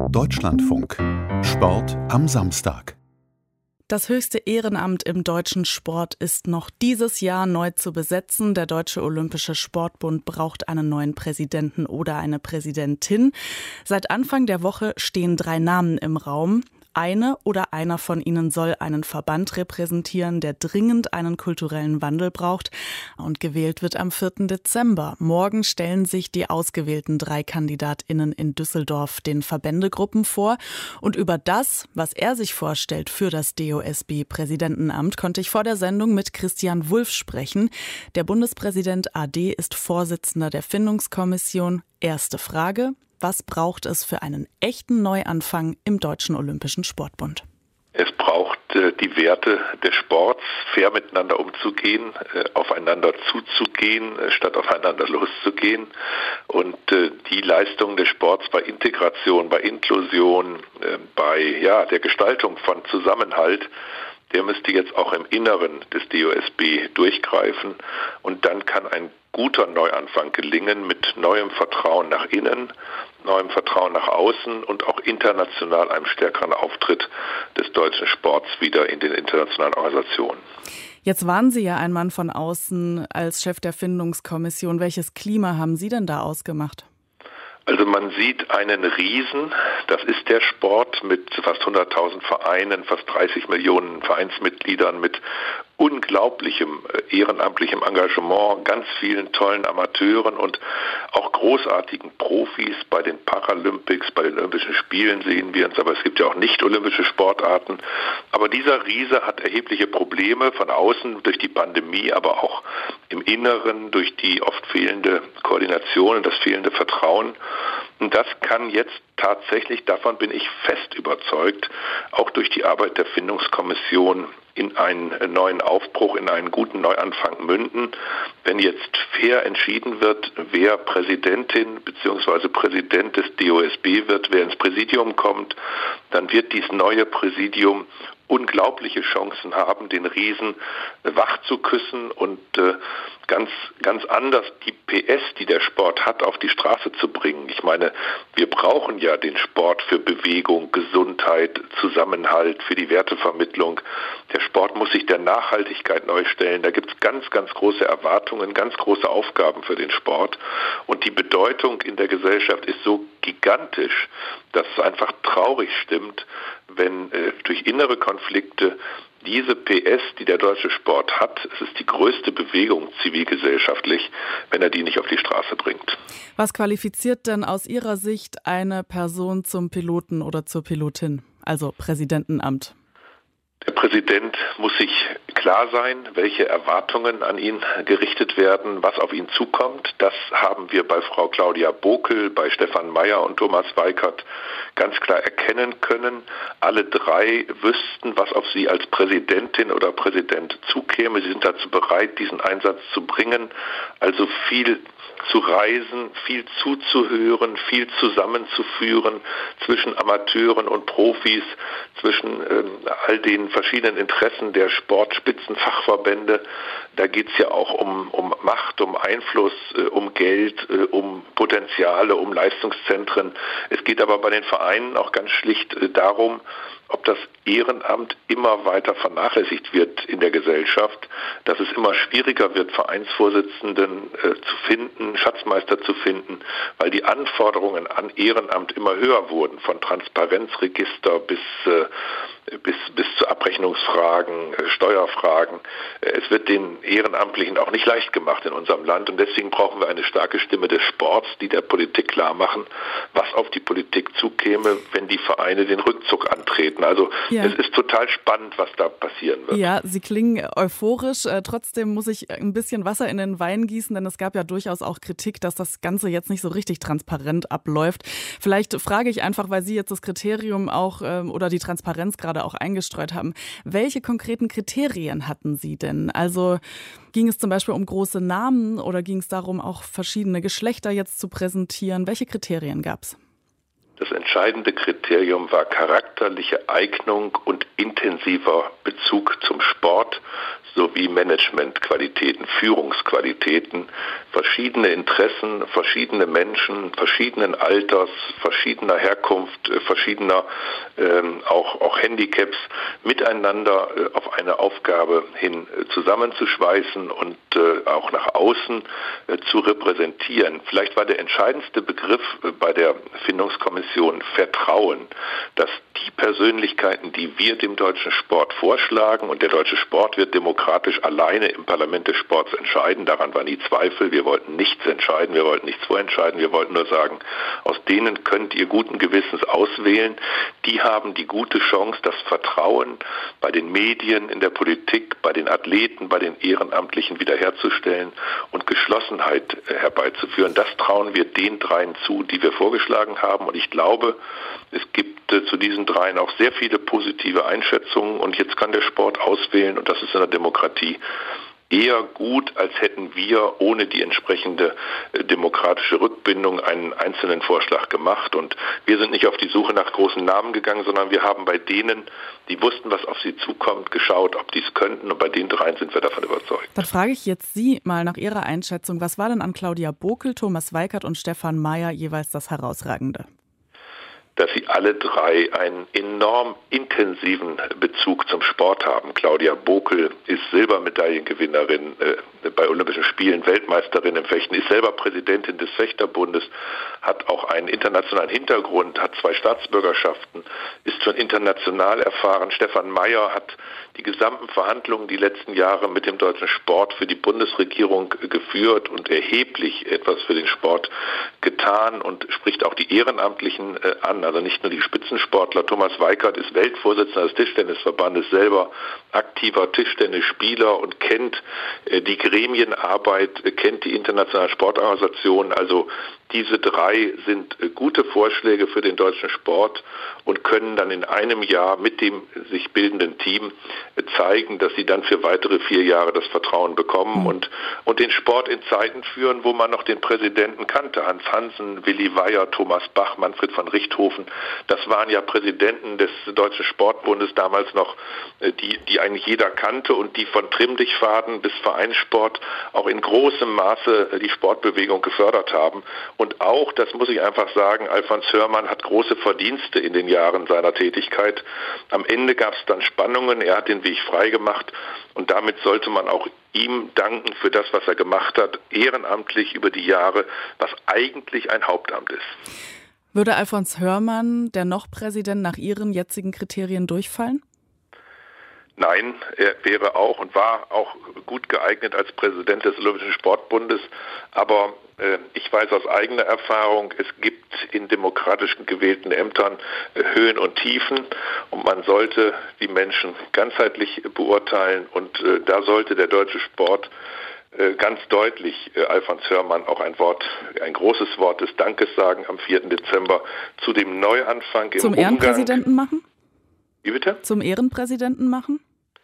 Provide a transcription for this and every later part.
Deutschlandfunk. Sport am Samstag. Das höchste Ehrenamt im deutschen Sport ist noch dieses Jahr neu zu besetzen. Der Deutsche Olympische Sportbund braucht einen neuen Präsidenten oder eine Präsidentin. Seit Anfang der Woche stehen 3 Namen im Raum. Eine oder einer von ihnen soll einen Verband repräsentieren, der dringend einen kulturellen Wandel braucht. Und gewählt wird am 4. Dezember. Morgen stellen sich die ausgewählten 3 KandidatInnen in Düsseldorf den Verbändegruppen vor. Und über das, was er sich vorstellt für das DOSB-Präsidentenamt, konnte ich vor der Sendung mit Christian Wulff sprechen. Der Bundespräsident AD ist Vorsitzender der Findungskommission. Erste Frage: Was braucht es für einen echten Neuanfang im Deutschen Olympischen Sportbund? Es braucht die Werte des Sports, fair miteinander umzugehen, aufeinander zuzugehen, statt aufeinander loszugehen. Und die Leistungen des Sports bei Integration, bei Inklusion, bei der Gestaltung von Zusammenhalt, der müsste jetzt auch im Inneren des DOSB durchgreifen. Und dann kann ein guter Neuanfang gelingen mit neuem Vertrauen nach innen, neuem Vertrauen nach außen und auch international einem stärkeren Auftritt des deutschen Sports wieder in den internationalen Organisationen. Jetzt waren Sie ja ein Mann von außen als Chef der Findungskommission. Welches Klima haben Sie denn da ausgemacht? Also man sieht einen Riesen, das ist der Sport mit fast 100.000 Vereinen, fast 30 Millionen Vereinsmitgliedern, mit unglaublichem ehrenamtlichem Engagement, ganz vielen tollen Amateuren und auch großartigen Profis. Bei den Paralympics, bei den Olympischen Spielen sehen wir uns, aber es gibt ja auch nicht-olympische Sportarten. Aber dieser Riese hat erhebliche Probleme von außen durch die Pandemie, aber auch im Inneren durch die oft fehlende Koordination und das fehlende Vertrauen. Und das kann jetzt tatsächlich, davon bin ich fest überzeugt, auch durch die Arbeit der Findungskommission in einen neuen Aufbruch, in einen guten Neuanfang münden. Wenn jetzt fair entschieden wird, wer Präsidentin bzw. Präsident des DOSB wird, wer ins Präsidium kommt, dann wird dieses neue Präsidium unglaubliche Chancen haben, den Riesen wach zu küssen und ganz anders die PS, die der Sport hat, auf die Straße zu bringen. Ich meine, wir brauchen ja den Sport für Bewegung, Gesundheit, Zusammenhalt, für die Wertevermittlung. Der Sport muss sich der Nachhaltigkeit neu stellen. Da gibt es ganz, ganz große Erwartungen, ganz große Aufgaben für den Sport. Und die Bedeutung in der Gesellschaft ist so gigantisch, dass es einfach traurig stimmt, wenn durch innere Konflikte diese PS, die der deutsche Sport hat, es ist die größte Bewegung zivilgesellschaftlich, wenn er die nicht auf die Straße bringt. Was qualifiziert denn aus Ihrer Sicht eine Person zum Piloten oder zur Pilotin, also Präsidentenamt? Der Präsident muss sich klar sein, welche Erwartungen an ihn gerichtet werden, was auf ihn zukommt. Das haben wir bei Frau Claudia Bokel, bei Stefan Meyer und Thomas Weikert ganz klar erkennen können. Alle 3 wüssten, was auf sie als Präsidentin oder Präsident zukäme. Sie sind dazu bereit, diesen Einsatz zu bringen, also viel zu reisen, viel zuzuhören, viel zusammenzuführen zwischen Amateuren und Profis, zwischen all den verschiedenen Interessen der Sportspitzenfachverbände. Da geht es ja auch um Macht, um Einfluss, um Geld, um Potenziale, um Leistungszentren. Es geht aber bei den Vereinen auch ganz schlicht darum, ob das Ehrenamt immer weiter vernachlässigt wird in der Gesellschaft, dass es immer schwieriger wird, Vereinsvorsitzenden zu finden, Schatzmeister zu finden, weil die Anforderungen an Ehrenamt immer höher wurden, von Transparenzregister bis zu Abrechnungsfragen, Steuerfragen. Es wird den Ehrenamtlichen auch nicht leicht gemacht in unserem Land und deswegen brauchen wir eine starke Stimme des Sports, die der Politik klar machen, was auf die Politik zukäme, wenn die Vereine den Rückzug antreten. Also es ist total spannend, was da passieren wird. Ja, Sie klingen euphorisch. Trotzdem muss ich ein bisschen Wasser in den Wein gießen, denn es gab ja durchaus auch Kritik, dass das Ganze jetzt nicht so richtig transparent abläuft. Vielleicht frage ich einfach, weil Sie jetzt das Kriterium auch oder die Transparenz gerade auch eingestreut haben. Welche konkreten Kriterien hatten Sie denn? Also ging es zum Beispiel um große Namen oder ging es darum, auch verschiedene Geschlechter jetzt zu präsentieren? Welche Kriterien gab es? Das entscheidende Kriterium war charakterliche Eignung und intensiver Bezug zum Sport sowie Managementqualitäten, Führungsqualitäten, verschiedene Interessen, verschiedene Menschen, verschiedenen Alters, verschiedener Herkunft, verschiedener auch Handicaps miteinander auf eine Aufgabe hin zusammenzuschweißen und auch nach außen zu repräsentieren. Vielleicht war der entscheidendste Begriff bei der Findungskommission Vertrauen, dass die Persönlichkeiten, die wir dem deutschen Sport vorschlagen, und der deutsche Sport wird demokratisch alleine im Parlament des Sports entscheiden, daran war nie Zweifel, wir wollten nichts entscheiden, wir wollten nichts vorentscheiden, wir wollten nur sagen, aus denen könnt ihr guten Gewissens auswählen, die haben die gute Chance, das Vertrauen bei den Medien, in der Politik, bei den Athleten, bei den Ehrenamtlichen wiederherzustellen und Geschlossenheit herbeizuführen. Das trauen wir den dreien zu, die wir vorgeschlagen haben, und ich glaube, es gibt zu diesen dreien auch sehr viele positive Einschätzungen, und jetzt kann der Sport auswählen, und das ist in der Demokratie eher gut, als hätten wir ohne die entsprechende demokratische Rückbindung einen einzelnen Vorschlag gemacht. Und wir sind nicht auf die Suche nach großen Namen gegangen, sondern wir haben bei denen, die wussten, was auf sie zukommt, geschaut, ob die es könnten, und bei den dreien sind wir davon überzeugt. Dann frage ich jetzt Sie mal nach Ihrer Einschätzung, was war denn an Claudia Bokel, Thomas Weikert und Stefan Mayer jeweils das Herausragende? Dass sie alle drei einen enorm intensiven Bezug zum Sport haben. Claudia Bokel ist Silbermedaillengewinnerin bei Olympischen Spielen, Weltmeisterin im Fechten, ist selber Präsidentin des Fechterbundes, hat auch einen internationalen Hintergrund, hat 2 Staatsbürgerschaften, ist schon international erfahren. Stefan Mayer hat die gesamten Verhandlungen die letzten Jahre mit dem deutschen Sport für die Bundesregierung geführt und erheblich etwas für den Sport getan und spricht auch die Ehrenamtlichen an, also nicht nur die Spitzensportler. Thomas Weikert ist Weltvorsitzender des Tischtennisverbandes, selber aktiver Tischtennisspieler und kennt die Gremienarbeit, kennt die internationalen Sportorganisationen. Also diese drei sind gute Vorschläge für den deutschen Sport und können dann in einem Jahr mit dem sich bildenden Team zeigen, dass sie dann für weitere 4 Jahre das Vertrauen bekommen und den Sport in Zeiten führen, wo man noch den Präsidenten kannte. Hans Hansen, Willi Weyer, Thomas Bach, Manfred von Richthofen. Das waren ja Präsidenten des Deutschen Sportbundes damals noch, die eigentlich jeder kannte und die von Trimmdichtfaden bis Vereinssport auch in großem Maße die Sportbewegung gefördert haben. Und auch, das muss ich einfach sagen, Alfons Hörmann hat große Verdienste in den Jahren seiner Tätigkeit. Am Ende gab es dann Spannungen, er hat den Weg frei gemacht und damit sollte man auch ihm danken für das, was er gemacht hat, ehrenamtlich über die Jahre, was eigentlich ein Hauptamt ist. Würde Alfons Hörmann, der noch Präsident, nach Ihren jetzigen Kriterien durchfallen? Nein, er wäre auch und war auch gut geeignet als Präsident des Olympischen Sportbundes, aber ich weiß aus eigener Erfahrung, es gibt in demokratisch gewählten Ämtern Höhen und Tiefen und man sollte die Menschen ganzheitlich beurteilen und da sollte der deutsche Sport ganz deutlich Alfons Hörmann auch ein großes Wort des Dankes sagen am 4. Dezember zu dem Neuanfang im Umgang. Zum Ehrenpräsidenten machen? Wie bitte? Zum Ehrenpräsidenten machen?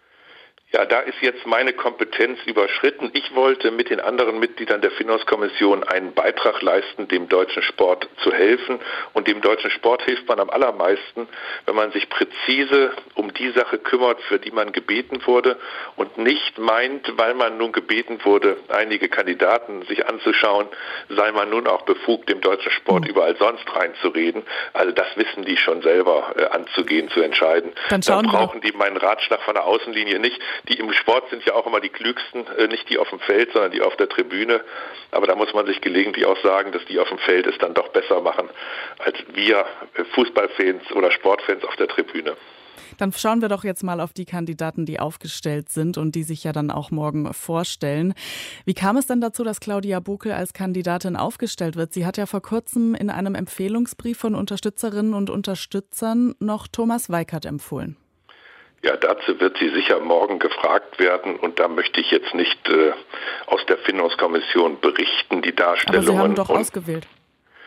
Ja, da ist jetzt meine Kompetenz überschritten. Ich wollte mit den anderen Mitgliedern der Findungskommission einen Beitrag leisten, dem deutschen Sport zu helfen. Und dem deutschen Sport hilft man am allermeisten, wenn man sich präzise um die Sache kümmert, für die man gebeten wurde und nicht meint, weil man nun gebeten wurde, einige Kandidaten sich anzuschauen, sei man nun auch befugt, dem deutschen Sport überall sonst reinzureden. Also das wissen die schon selber anzugehen, zu entscheiden. Dann brauchen die meinen Ratschlag von der Außenlinie nicht. Die im Sport sind ja auch immer die Klügsten, nicht die auf dem Feld, sondern die auf der Tribüne. Aber da muss man sich gelegentlich auch sagen, dass die auf dem Feld es dann doch besser machen, als wir Fußballfans oder Sportfans auf der Tribüne. Dann schauen wir doch jetzt mal auf die Kandidaten, die aufgestellt sind und die sich ja dann auch morgen vorstellen. Wie kam es denn dazu, dass Claudia Bokel als Kandidatin aufgestellt wird? Sie hat ja vor kurzem in einem Empfehlungsbrief von Unterstützerinnen und Unterstützern noch Thomas Weikert empfohlen. Ja, dazu wird sie sicher morgen gefragt werden und da möchte ich jetzt nicht aus der Findungskommission berichten, die Darstellungen. Aber Sie haben doch ausgewählt.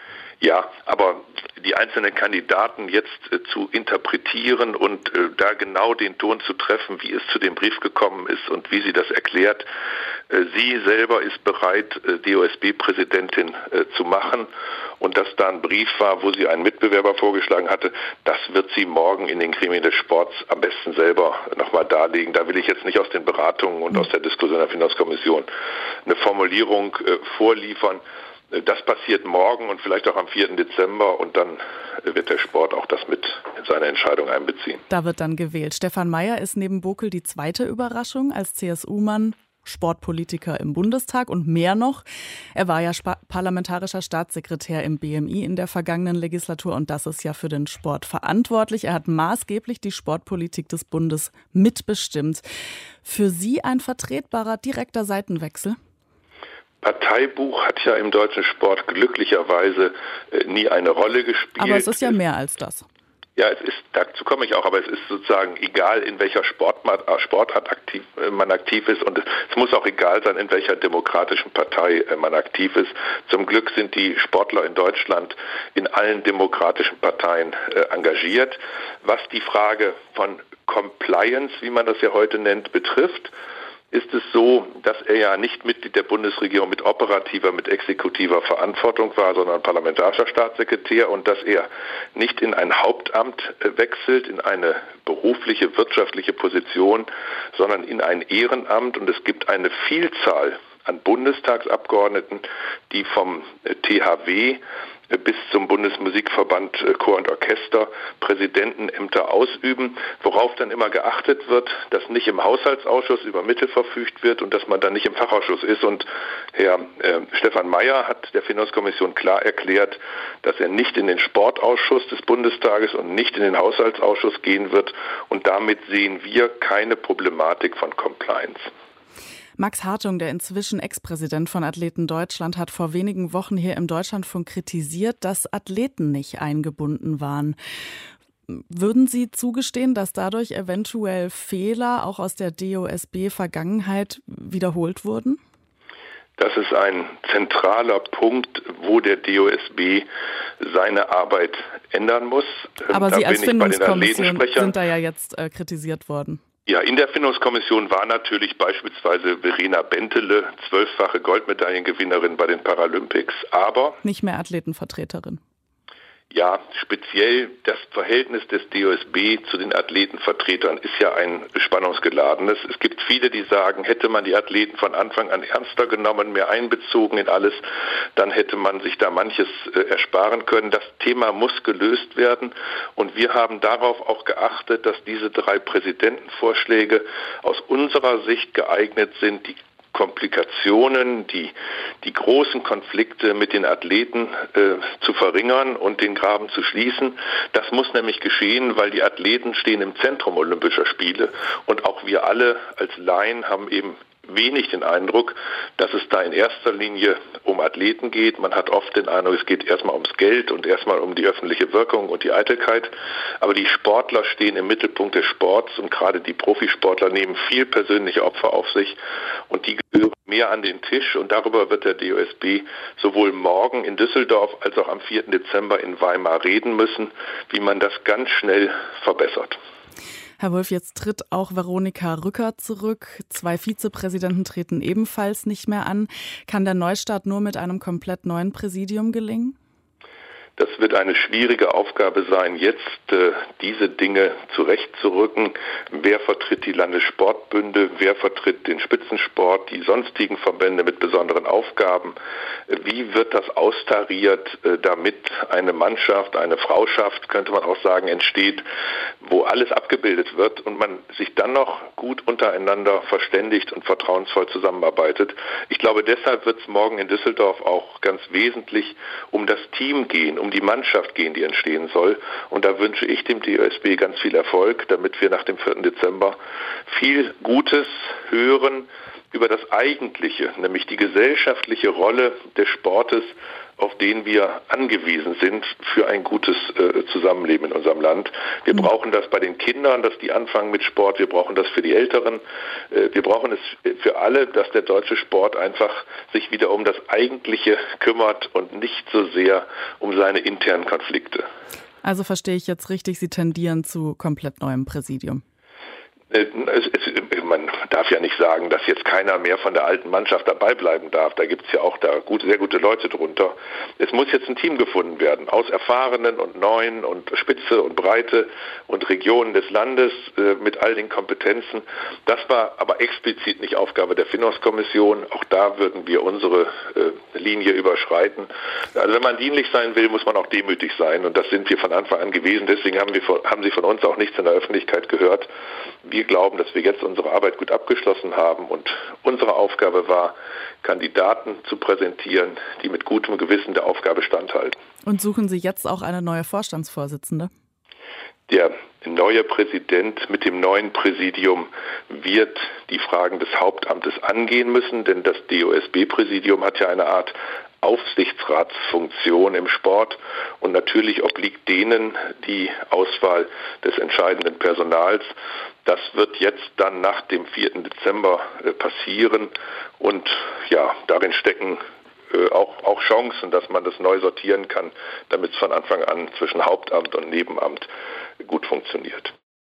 Ja, aber die einzelnen Kandidaten jetzt zu interpretieren und da genau den Ton zu treffen, wie es zu dem Brief gekommen ist und wie sie das erklärt. Sie selber ist bereit, DOSB-Präsidentin zu machen, und dass da ein Brief war, wo sie einen Mitbewerber vorgeschlagen hatte, das wird sie morgen in den Gremien des Sports am besten selber nochmal darlegen. Da will ich jetzt nicht aus den Beratungen und aus der Diskussion der Finanzkommission eine Formulierung vorliefern. Das passiert morgen und vielleicht auch am 4. Dezember, und dann wird der Sport auch das mit in seine Entscheidung einbeziehen. Da wird dann gewählt. Stefan Mayer ist neben Bokel die zweite Überraschung als CSU-Mann, Sportpolitiker im Bundestag und mehr noch. Er war ja parlamentarischer Staatssekretär im BMI in der vergangenen Legislatur, und das ist ja für den Sport verantwortlich. Er hat maßgeblich die Sportpolitik des Bundes mitbestimmt. Für Sie ein vertretbarer direkter Seitenwechsel? Parteibuch hat ja im deutschen Sport glücklicherweise nie eine Rolle gespielt. Aber es ist ja mehr als das. Ja, dazu komme ich auch, aber es ist sozusagen egal, in welcher Sportart man aktiv ist, und es muss auch egal sein, in welcher demokratischen Partei man aktiv ist. Zum Glück sind die Sportler in Deutschland in allen demokratischen Parteien engagiert. Was die Frage von Compliance, wie man das ja heute nennt, betrifft, ist es so, dass er ja nicht Mitglied der Bundesregierung mit operativer, mit exekutiver Verantwortung war, sondern parlamentarischer Staatssekretär, und dass er nicht in ein Hauptamt wechselt, in eine berufliche, wirtschaftliche Position, sondern in ein Ehrenamt. Und es gibt eine Vielzahl an Bundestagsabgeordneten, die vom THW bis zum Bundesmusikverband Chor und Orchester Präsidentenämter ausüben, worauf dann immer geachtet wird, dass nicht im Haushaltsausschuss über Mittel verfügt wird und dass man dann nicht im Fachausschuss ist. Und Herr Stefan Mayer hat der Finanzkommission klar erklärt, dass er nicht in den Sportausschuss des Bundestages und nicht in den Haushaltsausschuss gehen wird, und damit sehen wir keine Problematik von Compliance. Max Hartung, der inzwischen Ex-Präsident von Athleten Deutschland, hat vor wenigen Wochen hier im Deutschlandfunk kritisiert, dass Athleten nicht eingebunden waren. Würden Sie zugestehen, dass dadurch eventuell Fehler auch aus der DOSB-Vergangenheit wiederholt wurden? Das ist ein zentraler Punkt, wo der DOSB seine Arbeit ändern muss. Aber Sie als Findungskommission sind da ja jetzt kritisiert worden. Ja, in der Findungskommission war natürlich beispielsweise Verena Bentele, 12-fache Goldmedaillengewinnerin bei den Paralympics, aber nicht mehr Athletenvertreterin. Ja, speziell das Verhältnis des DOSB zu den Athletenvertretern ist ja ein spannungsgeladenes. Es gibt viele, die sagen, hätte man die Athleten von Anfang an ernster genommen, mehr einbezogen in alles, dann hätte man sich da manches ersparen können. Das Thema muss gelöst werden, und wir haben darauf auch geachtet, dass diese 3 Präsidentenvorschläge aus unserer Sicht geeignet sind, die Komplikationen, die großen Konflikte mit den Athleten zu verringern und den Graben zu schließen. Das muss nämlich geschehen, weil die Athleten stehen im Zentrum Olympischer Spiele, und auch wir alle als Laien haben eben wenig den Eindruck, dass es da in erster Linie um Athleten geht. Man hat oft den Eindruck, es geht erstmal ums Geld und erstmal um die öffentliche Wirkung und die Eitelkeit. Aber die Sportler stehen im Mittelpunkt des Sports, und gerade die Profisportler nehmen viel persönliche Opfer auf sich, und die gehören mehr an den Tisch. Und darüber wird der DOSB sowohl morgen in Düsseldorf als auch am 4. Dezember in Weimar reden müssen, wie man das ganz schnell verbessert. Herr Wolf, jetzt tritt auch Veronika Rücker zurück. 2 Vizepräsidenten treten ebenfalls nicht mehr an. Kann der Neustart nur mit einem komplett neuen Präsidium gelingen? Das wird eine schwierige Aufgabe sein, jetzt diese Dinge zurechtzurücken. Wer vertritt die Landessportbünde? Wer vertritt den Spitzensport, die sonstigen Verbände mit besonderen Aufgaben? Wie wird das austariert, damit eine Mannschaft, eine Frauschaft, könnte man auch sagen, entsteht, wo alles abgebildet wird und man sich dann noch gut untereinander verständigt und vertrauensvoll zusammenarbeitet? Ich glaube, deshalb wird es morgen in Düsseldorf auch ganz wesentlich um das Team gehen, um die Mannschaft gehen, die entstehen soll. Und da wünsche ich dem DOSB ganz viel Erfolg, damit wir nach dem 4. Dezember viel Gutes hören über das Eigentliche, nämlich die gesellschaftliche Rolle des Sportes auf den wir angewiesen sind für ein gutes Zusammenleben in unserem Land. Wir brauchen das bei den Kindern, dass die anfangen mit Sport. Wir brauchen das für die Älteren. Wir brauchen es für alle, dass der deutsche Sport einfach sich wieder um das Eigentliche kümmert und nicht so sehr um seine internen Konflikte. Also verstehe ich jetzt richtig, Sie tendieren zu komplett neuem Präsidium. Man darf ja nicht sagen, dass jetzt keiner mehr von der alten Mannschaft dabei bleiben darf. Da gibt es ja auch sehr gute Leute drunter. Es muss jetzt ein Team gefunden werden, aus Erfahrenen und Neuen und Spitze und Breite und Regionen des Landes mit all den Kompetenzen. Das war aber explizit nicht Aufgabe der Finos-Kommission. Auch da würden wir unsere Linie überschreiten. Also wenn man dienlich sein will, muss man auch demütig sein. Und das sind wir von Anfang an gewesen. Deswegen haben Sie von uns auch nichts in der Öffentlichkeit gehört. Wir glauben, dass wir jetzt unsere Arbeit gut abgeschlossen haben und unsere Aufgabe war, Kandidaten zu präsentieren, die mit gutem Gewissen der Aufgabe standhalten. Und suchen Sie jetzt auch eine neue Vorstandsvorsitzende? Der neue Präsident mit dem neuen Präsidium wird die Fragen des Hauptamtes angehen müssen, denn das DOSB-Präsidium hat ja eine Art Aufsichtsratsfunktion im Sport und natürlich obliegt denen die Auswahl des entscheidenden Personals. Das wird jetzt dann nach dem 4. Dezember passieren und ja, darin stecken auch Chancen, dass man das neu sortieren kann, damit es von Anfang an zwischen Hauptamt und Nebenamt gut funktioniert.